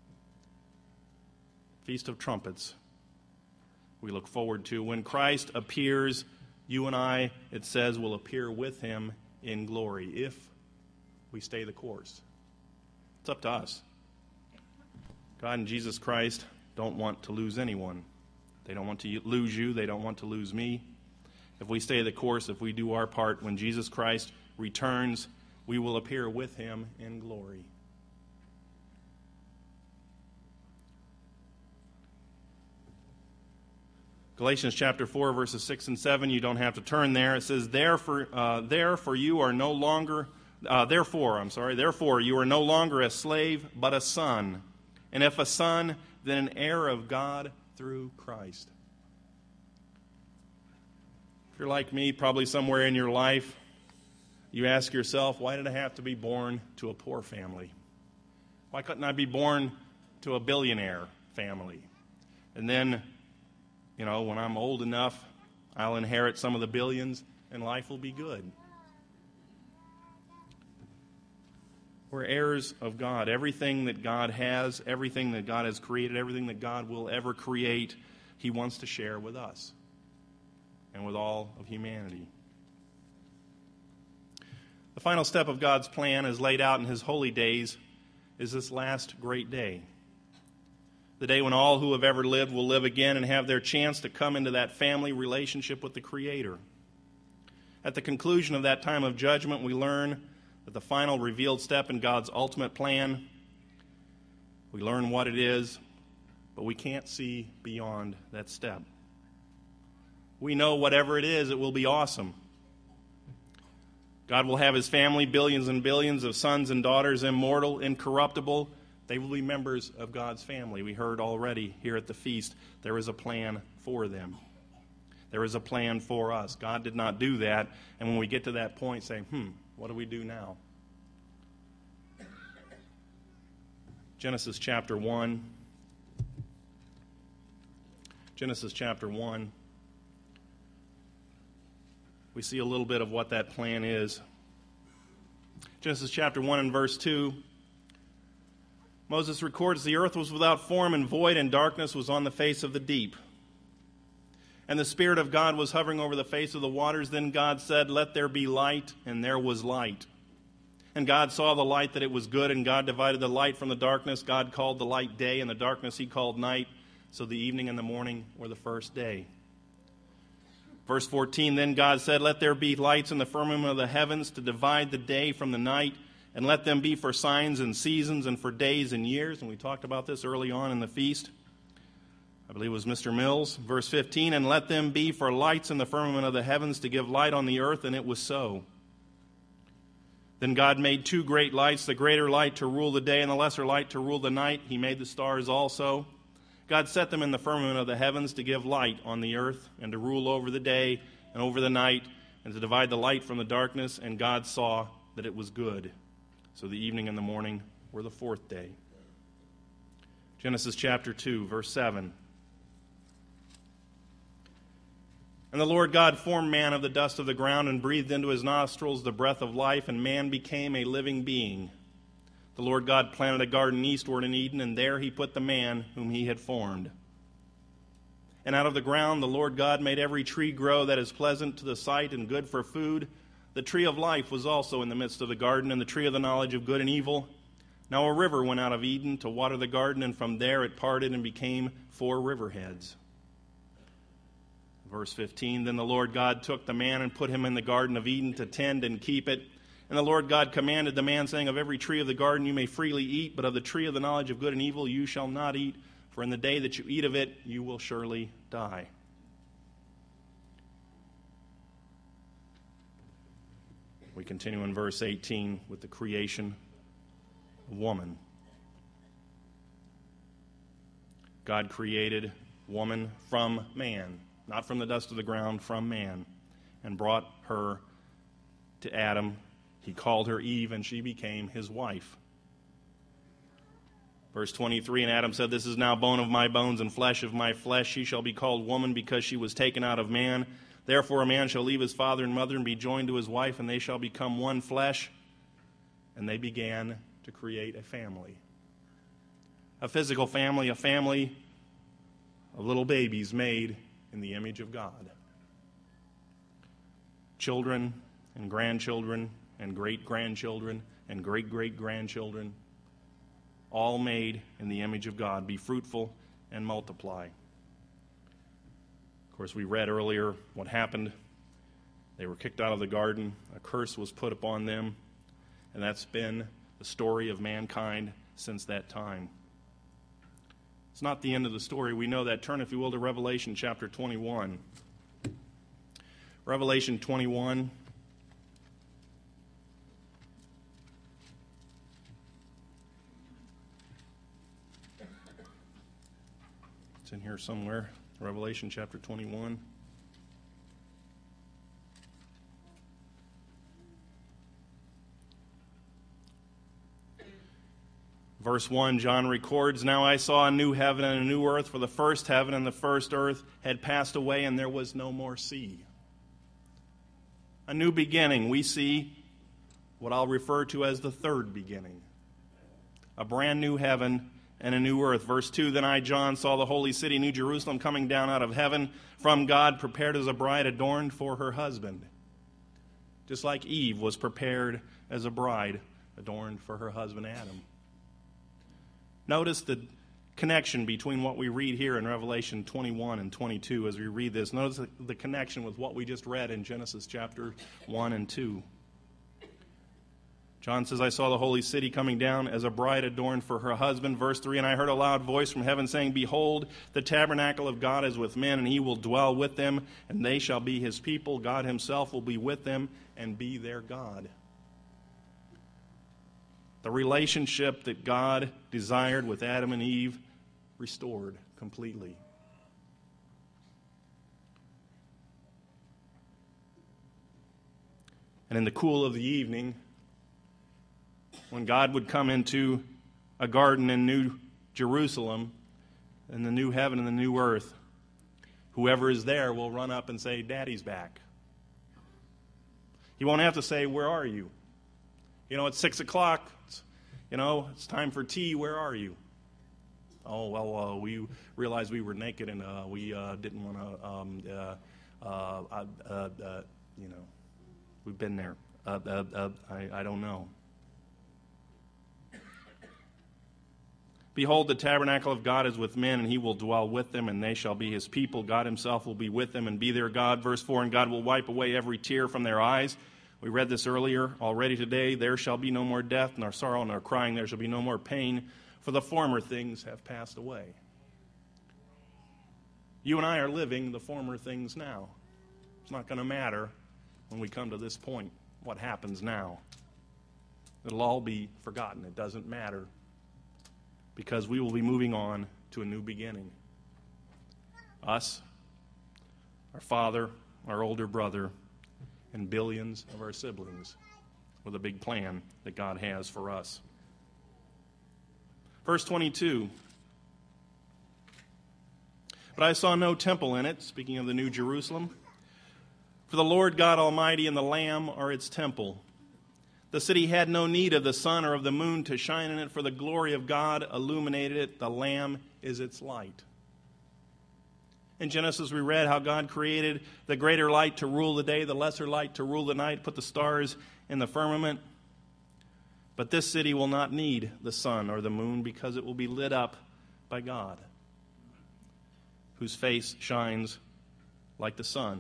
Speaker 1: Feast of Trumpets. We look forward to. When Christ appears, you and I, it says, will appear with him in glory if we stay the course. It's up to us. God and Jesus Christ don't want to lose anyone. They don't want to lose you. They don't want to lose me. If we stay the course, if we do our part, when Jesus Christ returns, we will appear with him in glory. Galatians chapter four, verses six and seven, you don't have to turn there. It says, Therefore, uh, therefore you are no longer, uh, therefore, I'm sorry, therefore you are no longer a slave, but a son. And if a son, then an heir of God through Christ. If you're like me, probably somewhere in your life, you ask yourself, why did I have to be born to a poor family? Why couldn't I be born to a billionaire family? And then, you know, when I'm old enough, I'll inherit some of the billions and life will be good. We're heirs of God. Everything that God has, everything that God has created, everything that God will ever create, he wants to share with us and with all of humanity. The final step of God's plan, as laid out in his holy days, is this last great day. The day when all who have ever lived will live again and have their chance to come into that family relationship with the Creator. At the conclusion of that time of judgment, we learn that the final revealed step in God's ultimate plan, we learn what it is, but we can't see beyond that step. We know whatever it is, it will be awesome. God will have his family, billions and billions of sons and daughters, immortal, incorruptible. They will be members of God's family. We heard already here at the feast, there is a plan for them. There is a plan for us. God did not do that. And when we get to that point, say, hmm, what do we do now? Genesis chapter one. Genesis chapter one. We see a little bit of what that plan is. Genesis chapter one and verse two. Moses records, the earth was without form and void, and darkness was on the face of the deep. And the Spirit of God was hovering over the face of the waters. Then God said, let there be light, and there was light. And God saw the light that it was good, and God divided the light from the darkness. God called the light day, and the darkness he called night. So the evening and the morning were the first day. Verse fourteen, then God said, let there be lights in the firmament of the heavens to divide the day from the night, and let them be for signs and seasons and for days and years. And we talked about this early on in the feast. I believe it was Mister Mills. Verse fifteen, and let them be for lights in the firmament of the heavens to give light on the earth, and it was so. Then God made two great lights, the greater light to rule the day and the lesser light to rule the night. He made the stars also. God set them in the firmament of the heavens to give light on the earth and to rule over the day and over the night and to divide the light from the darkness. And God saw that it was good. So the evening and the morning were the fourth day. Genesis chapter two, verse seven. And the Lord God formed man of the dust of the ground and breathed into his nostrils the breath of life, and man became a living being. The Lord God planted a garden eastward in Eden, and there he put the man whom he had formed. And out of the ground the Lord God made every tree grow that is pleasant to the sight and good for food. The tree of life was also in the midst of the garden, and the tree of the knowledge of good and evil. Now a river went out of Eden to water the garden, and from there it parted and became four river heads. Verse fifteen, then the Lord God took the man and put him in the Garden of Eden to tend and keep it. And the Lord God commanded the man, saying, of every tree of the garden you may freely eat, but of the tree of the knowledge of good and evil you shall not eat, for in the day that you eat of it you will surely die. We continue in verse eighteen with the creation of woman. God created woman from man, not from the dust of the ground, from man, and brought her to Adam. He called her Eve, and she became his wife. Verse twenty-three, and Adam said, this is now bone of my bones and flesh of my flesh. She shall be called woman because she was taken out of man. Therefore a man shall leave his father and mother and be joined to his wife, and they shall become one flesh. And they began to create a family. A physical family, a family of little babies made in the image of God. Children and grandchildren and great-grandchildren and great-great-grandchildren, all made in the image of God. Be fruitful and multiply. Of course, we read earlier what happened. They were kicked out of the garden. A curse was put upon them. And that's been the story of mankind since that time. It's not the end of the story. We know that. Turn, if you will, to Revelation chapter twenty-one. Revelation twenty-one. It's in here somewhere. Revelation chapter twenty-one. Verse one, John records, now I saw a new heaven and a new earth, for the first heaven and the first earth had passed away, and there was no more sea. A new beginning. We see what I'll refer to as the third beginning. A brand new heaven and a new earth. Verse two, then I, John, saw the holy city, New Jerusalem, coming down out of heaven from God, prepared as a bride adorned for her husband. Just like Eve was prepared as a bride adorned for her husband Adam. Notice the connection between what we read here in Revelation twenty-one and twenty-two as we read this. Notice the connection with what we just read in Genesis chapter one and two. John says, I saw the holy city coming down as a bride adorned for her husband. Verse three, and I heard a loud voice from heaven saying, behold, the tabernacle of God is with men, and he will dwell with them, and they shall be his people. God himself will be with them and be their God. The relationship that God desired with Adam and Eve restored completely. And in the cool of the evening, when God would come into a garden in New Jerusalem, in the new heaven and the new earth, whoever is there will run up and say, Daddy's back. He won't have to say, where are you? You know, it's six o'clock. It's, you know, it's time for tea. Where are you? Oh, well, uh, we realized we were naked and uh, we uh, didn't want to, um, uh, uh, uh, uh, you know, we've been there. Uh, uh, uh, I, I don't know. Behold, the tabernacle of God is with men, and he will dwell with them, and they shall be his people. God himself will be with them and be their God. Verse four, and God will wipe away every tear from their eyes. We read this earlier already today. There shall be no more death, nor sorrow, nor crying. There shall be no more pain, for the former things have passed away. You and I are living the former things now. It's not going to matter when we come to this point what happens now. It'll all be forgotten. It doesn't matter, because we will be moving on to a new beginning. Us, our father, our older brother, and billions of our siblings with a big plan that God has for us. Verse twenty-two. But I saw no temple in it, speaking of the New Jerusalem. For the Lord God Almighty and the Lamb are its temple. The city had no need of the sun or of the moon to shine in it, for the glory of God illuminated it. The Lamb is its light. In Genesis, we read how God created the greater light to rule the day, the lesser light to rule the night, put the stars in the firmament. But this city will not need the sun or the moon, because it will be lit up by God, whose face shines like the sun.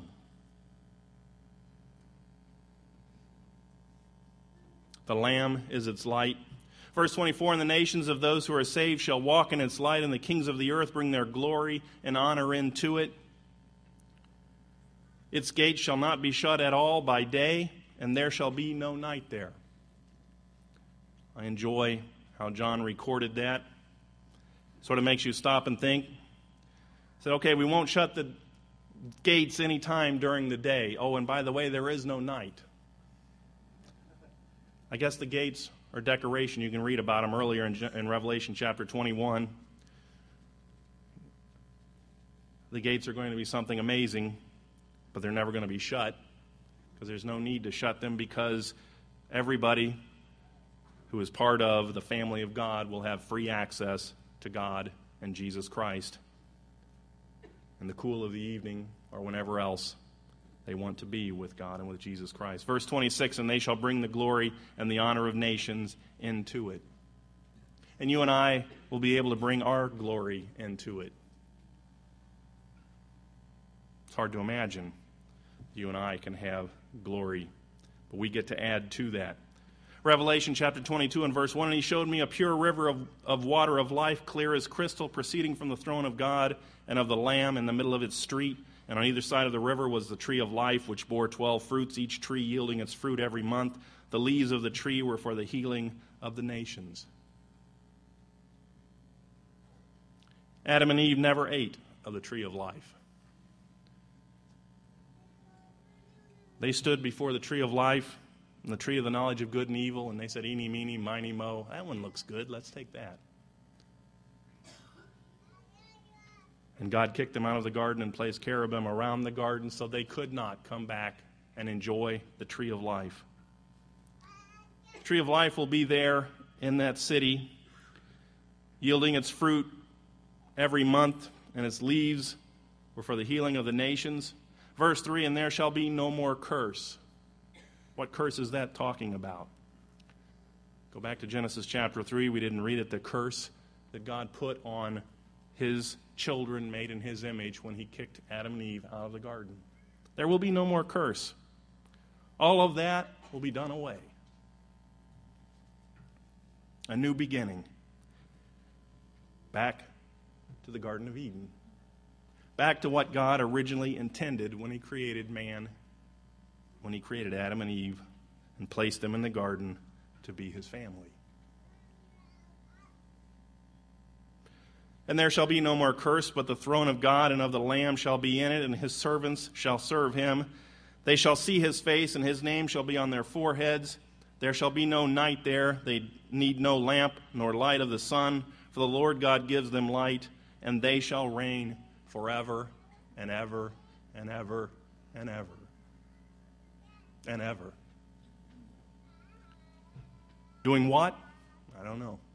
Speaker 1: The Lamb is its light. Verse twenty-four, and the nations of those who are saved shall walk in its light, and the kings of the earth bring their glory and honor into it. Its gates shall not be shut at all by day, and there shall be no night there. I enjoy how John recorded that. Sort of makes you stop and think. Said, okay, we won't shut the gates any time during the day. Oh, and by the way, there is no night. I guess the gates are decoration. You can read about them earlier in, in Revelation chapter twenty-one. The gates are going to be something amazing, but they're never going to be shut, because there's no need to shut them, because everybody who is part of the family of God will have free access to God and Jesus Christ in the cool of the evening or whenever else they want to be with God and with Jesus Christ. Verse twenty-six, and they shall bring the glory and the honor of nations into it. And you and I will be able to bring our glory into it. It's hard to imagine you and I can have glory, but we get to add to that. Revelation chapter twenty-two and verse one, and he showed me a pure river of, of water of life, clear as crystal, proceeding from the throne of God and of the Lamb in the middle of its street. And on either side of the river was the tree of life, which bore twelve fruits, each tree yielding its fruit every month. The leaves of the tree were for the healing of the nations. Adam and Eve never ate of the tree of life. They stood before the tree of life and the tree of the knowledge of good and evil, and they said, eeny, meeny, miny, mo. That one looks good. Let's take that. And God kicked them out of the garden and placed cherubim around the garden so they could not come back and enjoy the tree of life. The tree of life will be there in that city, yielding its fruit every month, and its leaves were for the healing of the nations. Verse three, and there shall be no more curse. What curse is that talking about? Go back to Genesis chapter three. We didn't read it. The curse that God put on his children made in his image when he kicked Adam and Eve out of the garden. There will be no more curse. All of that will be done away. A new beginning. Back to the Garden of Eden. Back to what God originally intended when he created man, when he created Adam and Eve and placed them in the garden to be his family. And there shall be no more curse, but the throne of God and of the Lamb shall be in it, and his servants shall serve him. They shall see his face, and his name shall be on their foreheads. There shall be no night there. They need no lamp nor light of the sun, for the Lord God gives them light, and they shall reign forever and ever and ever and ever and ever. Doing what? I don't know.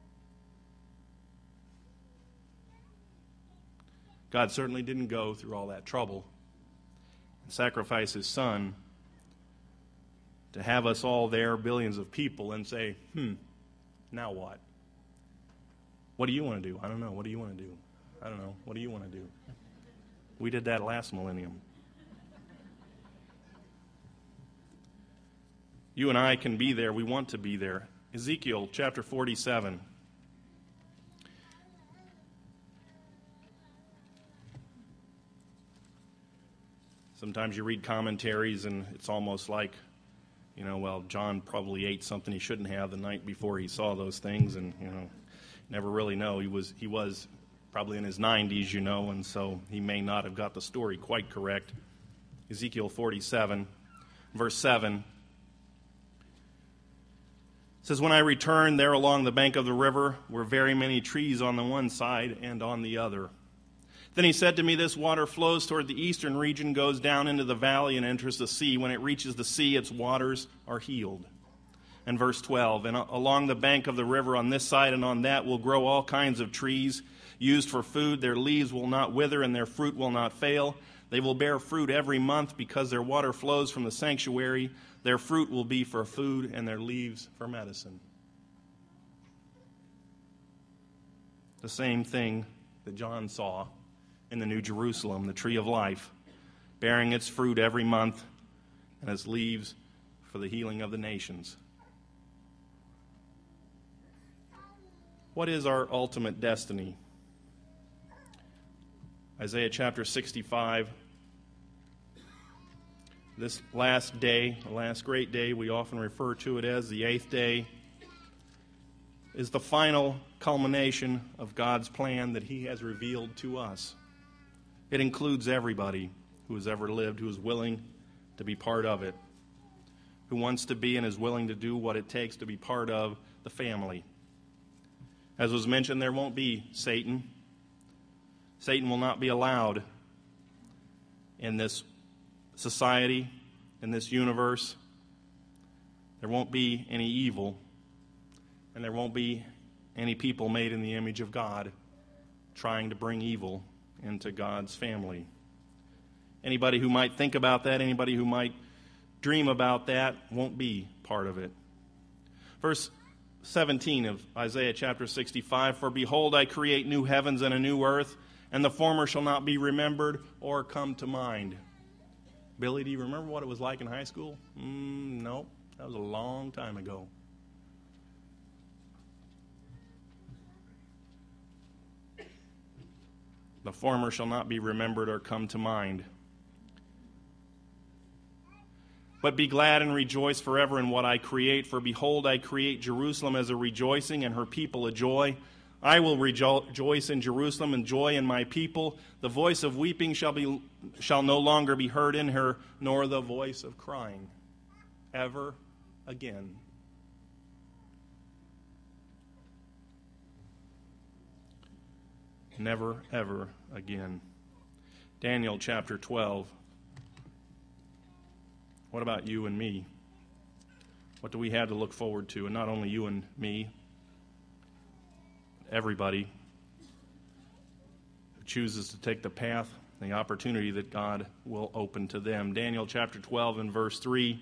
Speaker 1: God certainly didn't go through all that trouble and sacrifice his son to have us all there, billions of people, and say, hmm, now what? What do you want to do? I don't know. What do you want to do? I don't know. What do you want to do? We did that last millennium. You and I can be there. We want to be there. Ezekiel chapter forty-seven. Sometimes you read commentaries and it's almost like, you know, well, John probably ate something he shouldn't have the night before he saw those things, and, you know, never really know. He was he was probably in his nineties, you know, and so he may not have got the story quite correct. Ezekiel forty-seven, verse seven. It says, when I returned, there along the bank of the river were very many trees on the one side and on the other. Then he said to me, this water flows toward the eastern region, goes down into the valley, and enters the sea. When it reaches the sea, its waters are healed. And verse twelve, and along the bank of the river on this side and on that will grow all kinds of trees used for food. Their leaves will not wither, and their fruit will not fail. They will bear fruit every month because their water flows from the sanctuary. Their fruit will be for food, and their leaves for medicine. The same thing that John saw in the New Jerusalem, the tree of life. bearing its fruit every month, and its leaves for the healing of the nations. What is our ultimate destiny? Isaiah chapter sixty-five. This last day, the last great day, we often refer to it as the eighth day, is the final culmination of God's plan that He has revealed to us. It includes everybody who has ever lived, who is willing to be part of it, who wants to be and is willing to do what it takes to be part of the family. As was mentioned, there won't be Satan. Satan will not be allowed in this society, in this universe. There won't be any evil, and there won't be any people made in the image of God trying to bring evil into God's family. Anybody who might think about that, anybody who might dream about that, won't be part of it. Verse seventeen of Isaiah chapter sixty-five, "For behold, I create new heavens and a new earth, and the former shall not be remembered or come to mind." Billy, do you remember what it was like in high school? Mm, no, that was a long time ago. The former shall not be remembered or come to mind. "But be glad and rejoice forever in what I create. For behold, I create Jerusalem as a rejoicing and her people a joy. I will rejo- rejoice in Jerusalem and joy in my people. The voice of weeping shall be shall no longer be heard in her, nor the voice of crying ever again." Never, ever again. Daniel chapter twelve. What about you and me? What do we have to look forward to? And not only you and me, everybody who chooses to take the path, the opportunity that God will open to them. Daniel chapter twelve and verse three.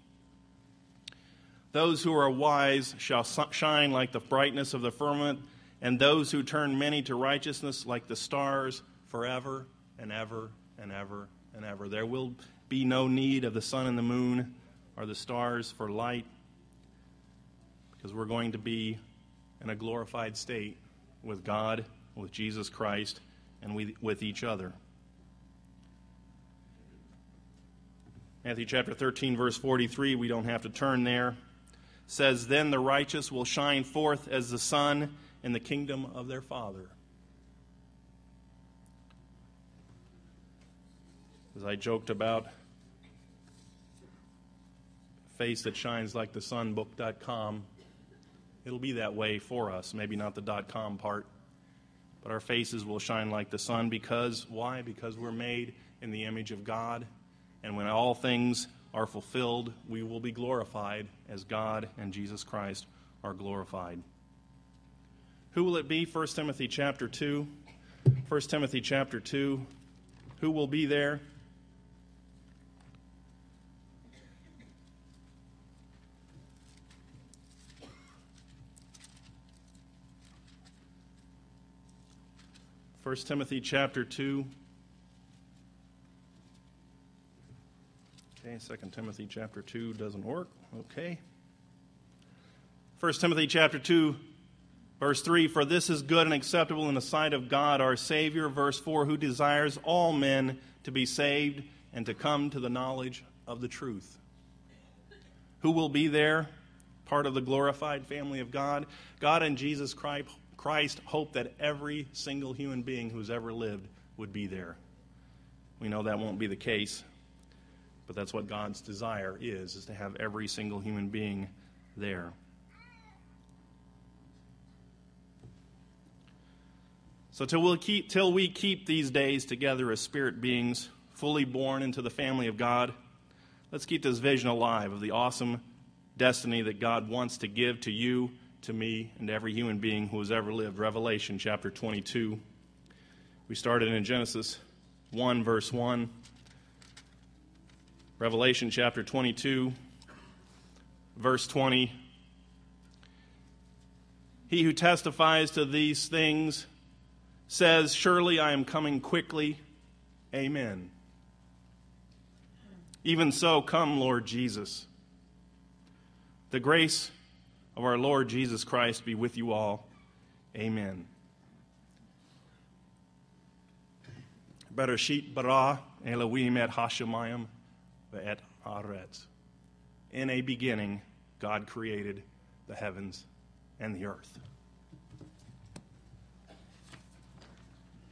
Speaker 1: "Those who are wise shall shine like the brightness of the firmament, and those who turn many to righteousness like the stars forever and ever and ever and ever." There will be no need of the sun and the moon or the stars for light, because we're going to be in a glorified state with God, with Jesus Christ, and with each other. Matthew chapter thirteen, verse forty-three, we don't have to turn there, says, "Then the righteous will shine forth as the sun in the kingdom of their Father." As I joked about, face that shines like the sun book dot com, it'll be that way for us. Maybe not the .com part, but our faces will shine like the sun. Because, why? Because we're made in the image of God, and when all things are fulfilled, we will be glorified as God and Jesus Christ are glorified. Who will it be? First Timothy chapter two. First Timothy chapter two. Who will be there? First Timothy chapter two. Okay, Second Timothy chapter two doesn't work. Okay. First Timothy chapter two, verse three, "For this is good and acceptable in the sight of God our Savior." Verse four, "Who desires all men to be saved and to come to the knowledge of the truth." Who will be there? Part of the glorified family of God. God and Jesus Christ Christ hoped that every single human being who's ever lived would be there. We know that won't be the case, but that's what God's desire is, is to have every single human being there. So till, we'll keep, till we keep these days together as spirit beings, fully born into the family of God, let's keep this vision alive of the awesome destiny that God wants to give to you, to me, and to every human being who has ever lived. Revelation chapter twenty-two. We started in Genesis one, verse one. Revelation chapter twenty-two, verse twenty. "He who testifies to these things says, surely I am coming quickly. Amen." Even so, come, Lord Jesus. The grace of our Lord Jesus Christ be with you all. Amen. Bereshit bara Elohim et hashamayim ve'et haaretz. In a beginning, God created the heavens and the earth.